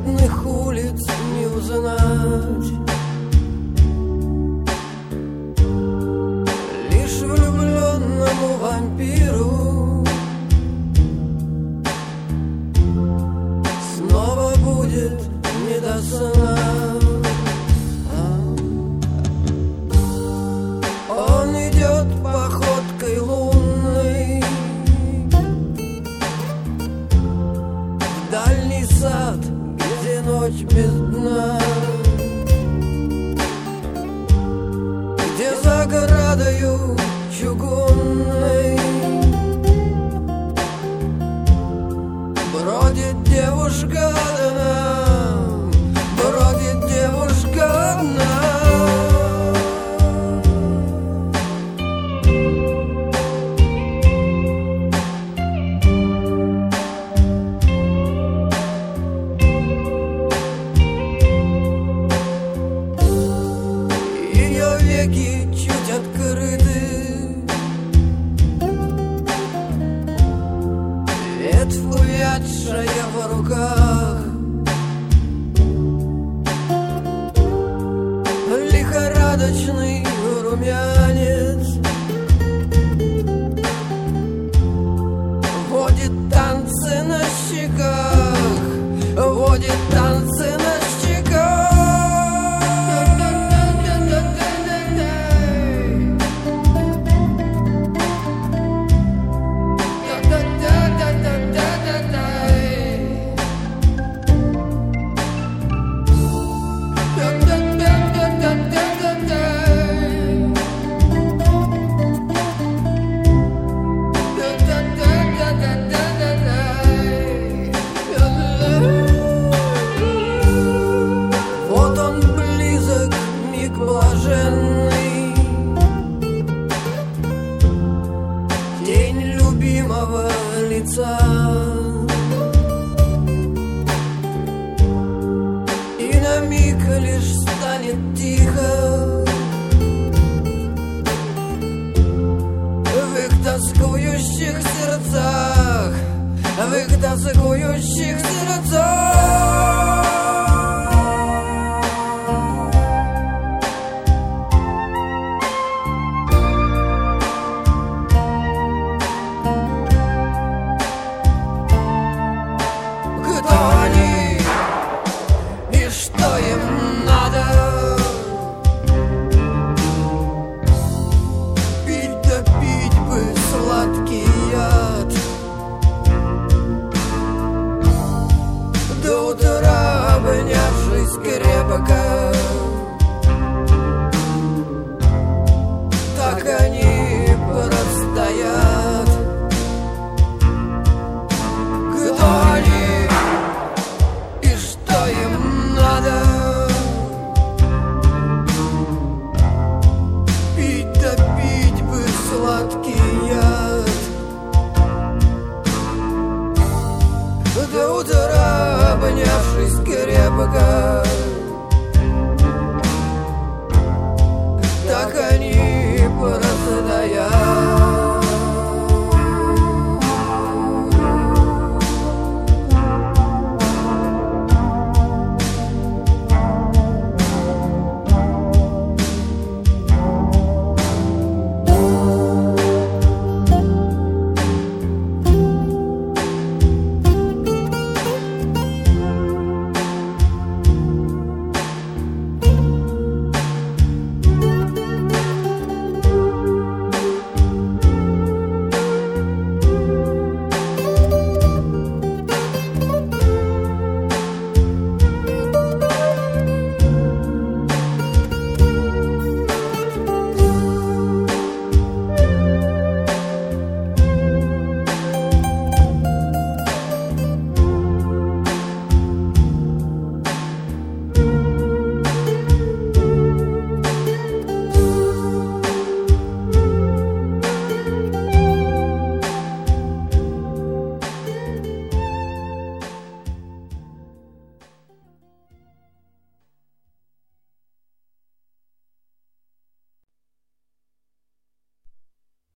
бедных улиц не узнать. Лишь влюбленному вампиру снова будет не до сна. Он идет походкой лунной в дальний сад, где ночь без дна, где за оградою чугунной бродит девушка одна, бродит девушка одна. Веки чуть открыты, ветвь увядшая в руках, лихорадочный румянец водит танцы на щеках, водит танцы на щеках. Вот он близок, миг блаженный, тень любимого лица, и на миг лишь станет тихо в их тоскующих сердцах, в их тоскующих сердцах. Кто они и что им надо? Пить да пить бы сладкий яд, до утра обнявшись крепко. Так они простоят. Кто они и что им надо? Пить да пить бы сладкий яд, до утра обнявшись крепко.